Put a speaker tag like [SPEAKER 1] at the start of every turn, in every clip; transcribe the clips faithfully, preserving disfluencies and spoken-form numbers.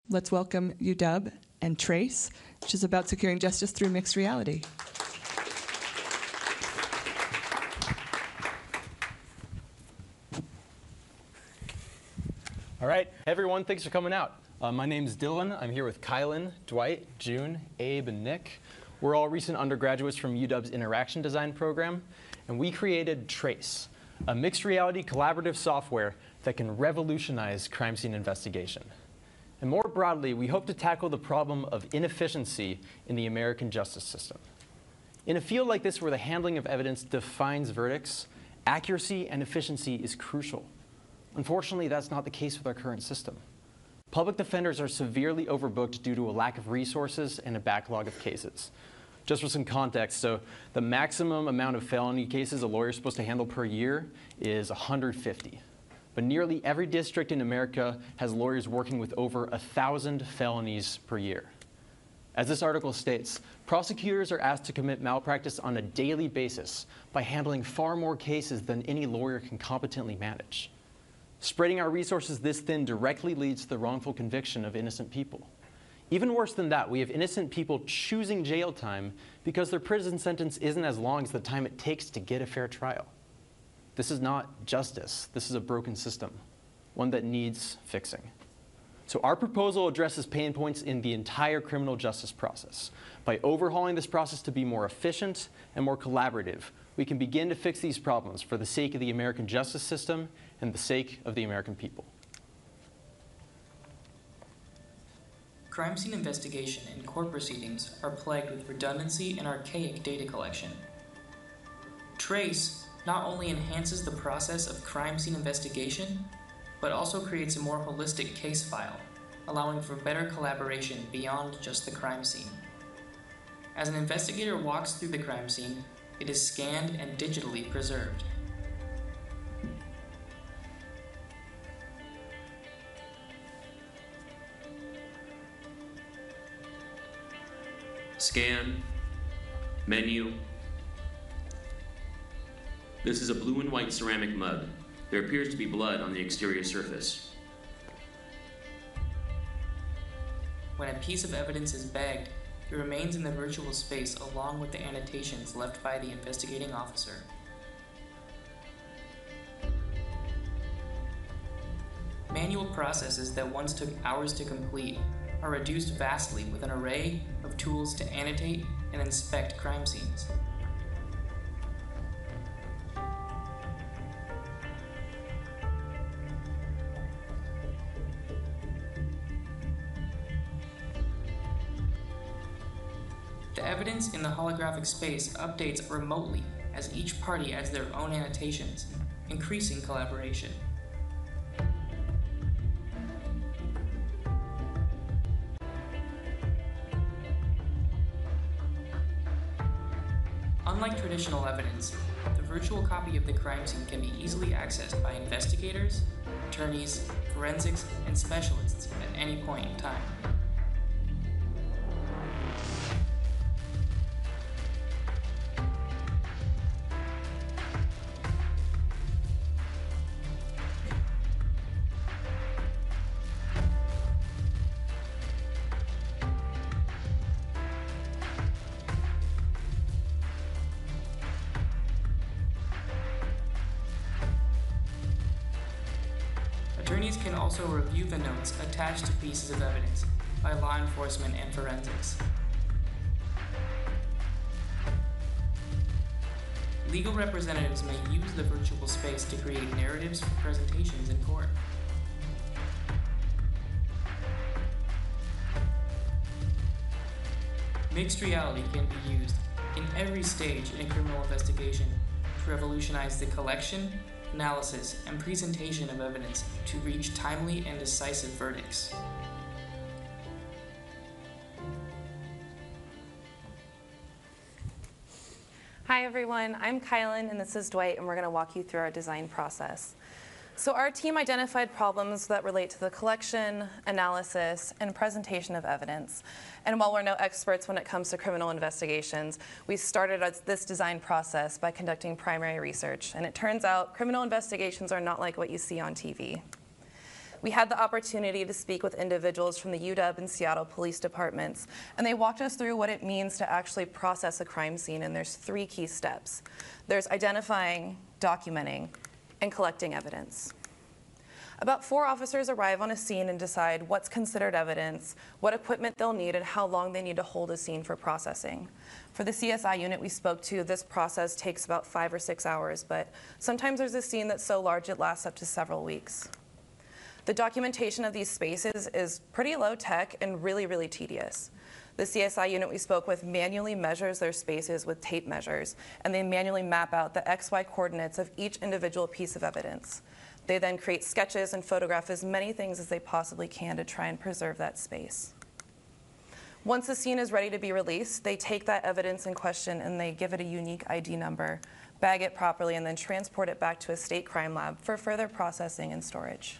[SPEAKER 1] let's welcome U W and TRACE, which is about securing justice through mixed reality.
[SPEAKER 2] All right, hey everyone, thanks for coming out. Uh, my name's Dylan. I'm here with Kylan, Dwight, June, Abe, and Nick. We're all recent undergraduates from U W's Interaction Design program, and we created TRACE, a mixed reality collaborative software that can revolutionize crime scene investigation. And more broadly, we hope to tackle the problem of inefficiency in the American justice system. In a field like this where the handling of evidence defines verdicts, accuracy and efficiency is crucial. Unfortunately, that's not the case with our current system. Public defenders are severely overbooked due to a lack of resources and a backlog of cases. Just for some context, so the maximum amount of felony cases a lawyer is supposed to handle per year is one hundred fifty. But nearly every district in America has lawyers working with over one thousand felonies per year. As this article states, prosecutors are asked to commit malpractice on a daily basis by handling far more cases than any lawyer can competently manage. Spreading our resources this thin directly leads to the wrongful conviction of innocent people. Even worse than that, we have innocent people choosing jail time because their prison sentence isn't as long as the time it takes to get a fair trial. This is not justice. This is a broken system, one that needs fixing. So our proposal addresses pain points in the entire criminal justice process. By overhauling this process to be more efficient and more collaborative, we can begin to fix these problems for the sake of the American justice system and the sake of the American people.
[SPEAKER 3] Crime scene investigation and court proceedings are plagued with redundancy and archaic data collection. TRACE not only enhances the process of crime scene investigation, but also creates a more holistic case file, allowing for better collaboration beyond just the crime scene. As an investigator walks through the crime scene, it is scanned and digitally preserved.
[SPEAKER 4] Scan, menu. This is a blue and white ceramic mug. There appears to be blood on the exterior surface.
[SPEAKER 3] When a piece of evidence is bagged, it remains in the virtual space along with the annotations left by the investigating officer. Manual processes that once took hours to complete are reduced vastly with an array of tools to annotate and inspect crime scenes. The evidence in the holographic space updates remotely as each party adds their own annotations, increasing collaboration. Unlike traditional evidence, the virtual copy of the crime scene can be easily accessed by investigators, attorneys, forensics, and specialists at any point in time. Attorneys can also review the notes attached to pieces of evidence by law enforcement and forensics. Legal representatives may use the virtual space to create narratives for presentations in court. Mixed reality can be used in every stage in a criminal investigation to revolutionize the collection, analysis, and presentation of evidence to reach timely and decisive verdicts.
[SPEAKER 5] Hi everyone, I'm Kylan and this is Dwight, and we're going to walk you through our design process. So our team identified problems that relate to the collection, analysis, and presentation of evidence. And while we're no experts when it comes to criminal investigations, we started this design process by conducting primary research. And it turns out criminal investigations are not like what you see on T V. we had the opportunity to speak with individuals from the U W and Seattle police departments, and they walked us through what it means to actually process a crime scene, and there's three key steps. There's identifying, documenting, and collecting evidence. About four officers arrive on a scene and decide what's considered evidence, what equipment they'll need, and how long they need to hold a scene for processing. For the C S I unit we spoke to, this process takes about five or six hours, but sometimes there's a scene that's so large it lasts up to several weeks. The documentation of these spaces is pretty low tech and really, really tedious. The C S I unit we spoke with manually measures their spaces with tape measures, and they manually map out the X Y coordinates of each individual piece of evidence. They then create sketches and photograph as many things as they possibly can to try and preserve that space. Once the scene is ready to be released, they take that evidence in question and they give it a unique I D number, bag it properly, and then transport it back to a state crime lab for further processing and storage.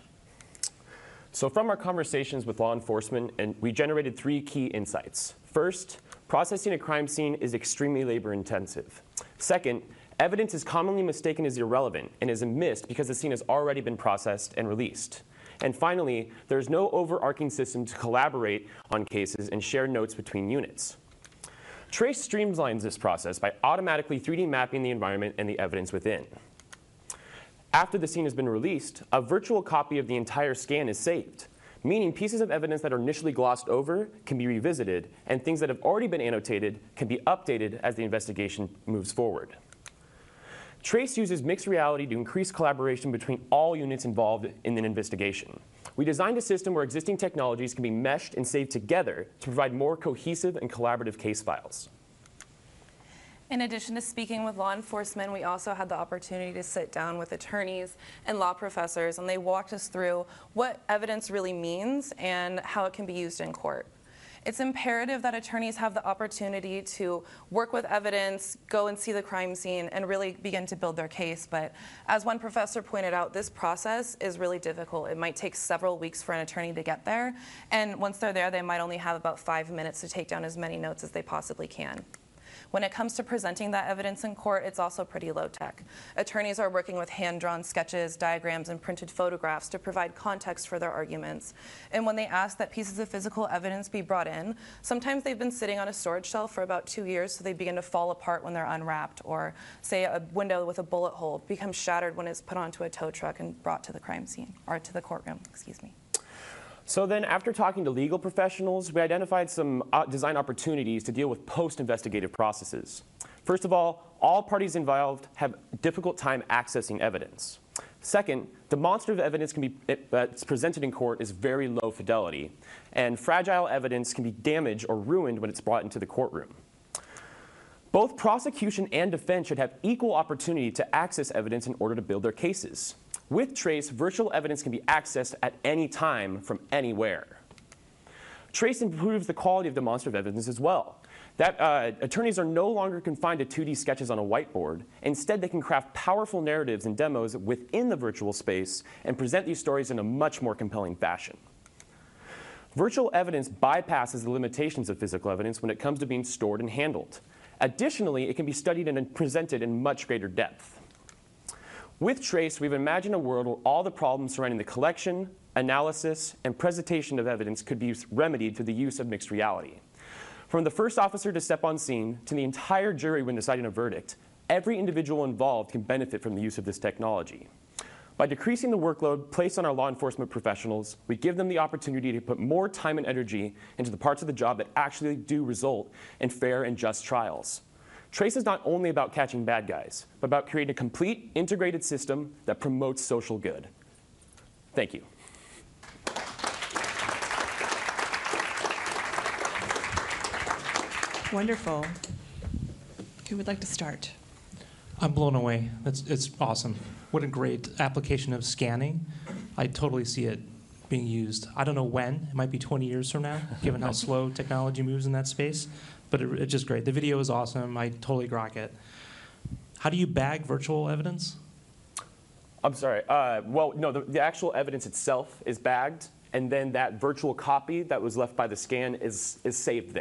[SPEAKER 6] So from our conversations with law enforcement, and we generated three key insights. First, processing a crime scene is extremely labor intensive. Second, evidence is commonly mistaken as irrelevant and is missed because the scene has already been processed and released. And finally, there's no overarching system to collaborate on cases and share notes between units. Trace streamlines this process by automatically three D mapping the environment and the evidence within. After the scene has been released, a virtual copy of the entire scan is saved, meaning pieces of evidence that are initially glossed over can be revisited, and things that have already been annotated can be updated as the investigation moves forward. Trace uses mixed reality to increase collaboration between all units involved in an investigation. We designed a system where existing technologies can be meshed and saved together to provide more cohesive and collaborative case files.
[SPEAKER 5] In addition to speaking with law enforcement, we also had the opportunity to sit down with attorneys and law professors, and they walked us through what evidence really means and how it can be used in court. It's imperative that attorneys have the opportunity to work with evidence, go and see the crime scene, and really begin to build their case. But as one professor pointed out, this process is really difficult. It might take several weeks for an attorney to get there, and once they're there, they might only have about five minutes to take down as many notes as they possibly can. When it comes to presenting that evidence in court, it's also pretty low tech. Attorneys are working with hand-drawn sketches, diagrams, and printed photographs to provide context for their arguments. And when they ask that pieces of physical evidence be brought in, sometimes they've been sitting on a storage shelf for about two years, so they begin to fall apart when they're unwrapped. Or say a window with a bullet hole becomes shattered when it's put onto a tow truck and brought to the crime scene, or to the courtroom, excuse me.
[SPEAKER 6] So then, after talking to legal professionals, we identified some uh, design opportunities to deal with post-investigative processes. First of all, all parties involved have a difficult time accessing evidence. Second, demonstrative evidence can be, it, that's presented in court is very low fidelity, and fragile evidence can be damaged or ruined when it's brought into the courtroom. Both prosecution and defense should have equal opportunity to access evidence in order to build their cases. With Trace, virtual evidence can be accessed at any time from anywhere. Trace improves the quality of demonstrative evidence as well. That uh, attorneys are no longer confined to two D sketches on a whiteboard. Instead, they can craft powerful narratives and demos within the virtual space and present these stories in a much more compelling fashion. Virtual evidence bypasses the limitations of physical evidence when it comes to being stored and handled. Additionally, it can be studied and presented in much greater depth. With Trace, we've imagined a world where all the problems surrounding the collection, analysis, and presentation of evidence could be remedied through the use of mixed reality. From the first officer to step on scene to the entire jury when deciding a verdict, every individual involved can benefit from the use of this technology. By decreasing the workload placed on our law enforcement professionals, we give them the opportunity to put more time and energy into the parts of the job that actually do result in fair and just trials. Trace is not only about catching bad guys, but about creating a complete, integrated system that promotes social good. Thank you.
[SPEAKER 1] Wonderful. Who would like to start?
[SPEAKER 7] I'm blown away. It's, it's awesome. What a great application of scanning. I totally see it being used. I don't know when. It might be twenty years from now, given how slow technology moves in that space. But it, it's just great. The video is awesome. I totally grok it. How do you bag virtual evidence?
[SPEAKER 6] I'm sorry. Uh, well, no, the, the actual evidence itself is bagged, and then that virtual copy that was left by the scan is, is saved there.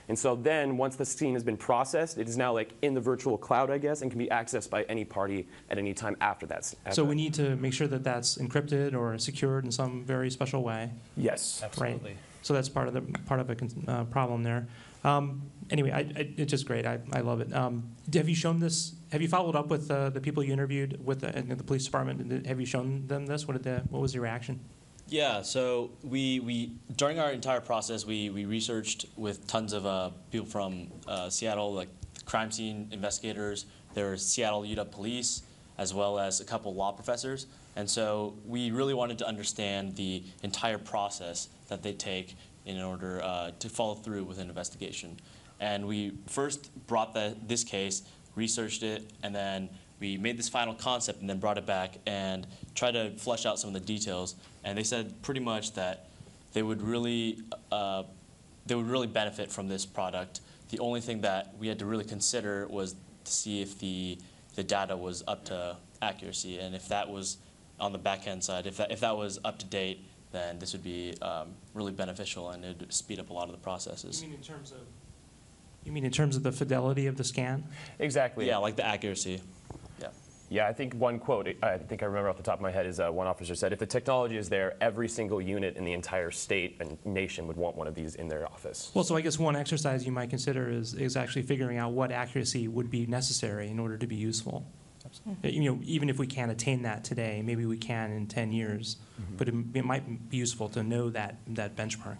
[SPEAKER 6] And so then once the scene has been processed, it is now like in the virtual cloud, I guess, and can be accessed by any party at any time after that.
[SPEAKER 7] So we need to make sure that that's encrypted or secured in some very special way.
[SPEAKER 6] Yes.
[SPEAKER 2] Absolutely.
[SPEAKER 7] Right. So that's part of the part of a con- uh, problem there. Um, anyway, I, I, it's just great. I, I love it. Um, have you shown this? Have you followed up with uh, the people you interviewed with the, in the police department? Have you shown them this? What did the, what was your reaction?
[SPEAKER 8] Yeah, so we, we during our entire process, we, we researched with tons of uh, people from uh, Seattle, like crime scene investigators. There was Seattle U W police, as well as a couple law professors. And so we really wanted to understand the entire process that they take in order uh, to follow through with an investigation. And we first brought the, this case, researched it, and then we made this final concept and then brought it back and tried to flesh out some of the details. And they said pretty much that they would really, uh, they would really benefit from this product. The only thing that we had to really consider was to see if the, the data was up to accuracy, and if that was on the back end side, if that, if that was up to date, then this would be um, really beneficial and it would speed up a lot of the processes.
[SPEAKER 7] You mean in terms of? You mean in terms of the fidelity of the scan?
[SPEAKER 6] Exactly.
[SPEAKER 8] Yeah, like the accuracy. Yeah.
[SPEAKER 6] Yeah, I think one quote, I think I remember off the top of my head, is uh, one officer said, if the technology is there, every single unit in the entire state and nation would want one of these in their office.
[SPEAKER 7] Well, so I guess one exercise you might consider is, is actually figuring out what accuracy would be necessary in order to be useful. Absolutely. You know, even if we can't attain that today, maybe we can in ten years, mm-hmm. but it, it might be useful to know that, that benchmark.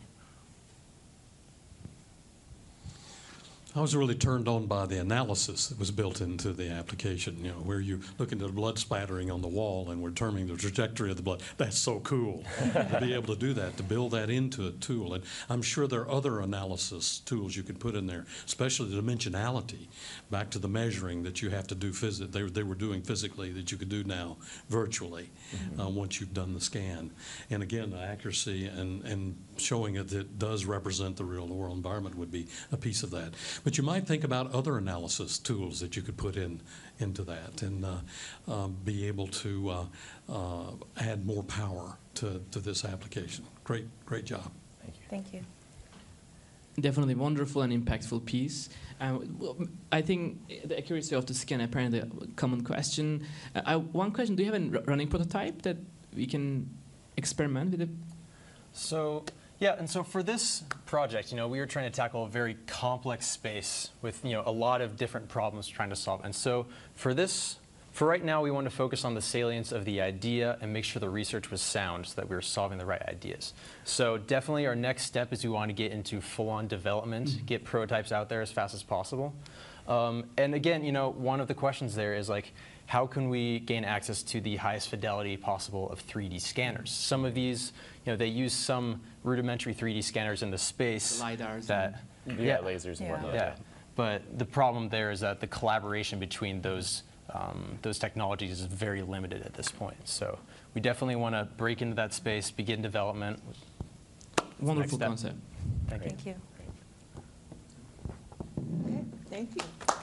[SPEAKER 9] I was really turned on by the analysis that was built into the application, you know, where you look into the blood splattering on the wall and we're determining the trajectory of the blood. That's so cool to be able to do that, to build that into a tool. And I'm sure there are other analysis tools you could put in there, especially the dimensionality, back to the measuring that you have to do phys- they, they were doing physically that you could do now virtually mm-hmm. uh, once you've done the scan. And again, the accuracy and, and showing it that it does represent the real world environment would be a piece of that. But you might think about other analysis tools that you could put in into that and uh, uh, be able to uh, uh, add more power to, to this application. Great, great job.
[SPEAKER 6] Thank you.
[SPEAKER 5] Thank you.
[SPEAKER 10] Definitely wonderful and impactful piece. Uh, well, I think the accuracy of the scan apparently a common question. Uh, I, one question: do you have a running prototype that we can experiment with it?
[SPEAKER 2] So. Yeah, and so for this project, you know, we were trying to tackle a very complex space with, you know, a lot of different problems trying to solve. And so for this, for right now, we want to focus on the salience of the idea and make sure the research was sound so that we were solving the right ideas. So definitely our next step is we want to get into full-on development, mm-hmm. get prototypes out there as fast as possible. Um, and again, you know, one of the questions there is like, how can we gain access to the highest fidelity possible of three D scanners? Some of these, you know, they use some rudimentary three D scanners in the space.
[SPEAKER 10] The LiDARs.
[SPEAKER 2] That,
[SPEAKER 6] yeah,
[SPEAKER 2] yeah,
[SPEAKER 6] lasers and
[SPEAKER 5] yeah.
[SPEAKER 6] whatnot.
[SPEAKER 2] Yeah, but the problem there is that the collaboration between those, um, those technologies is very limited at this point. So we definitely want to break into that space, begin development.
[SPEAKER 10] Wonderful concept.
[SPEAKER 2] Thank you.
[SPEAKER 5] Thank you.
[SPEAKER 1] Okay, thank you.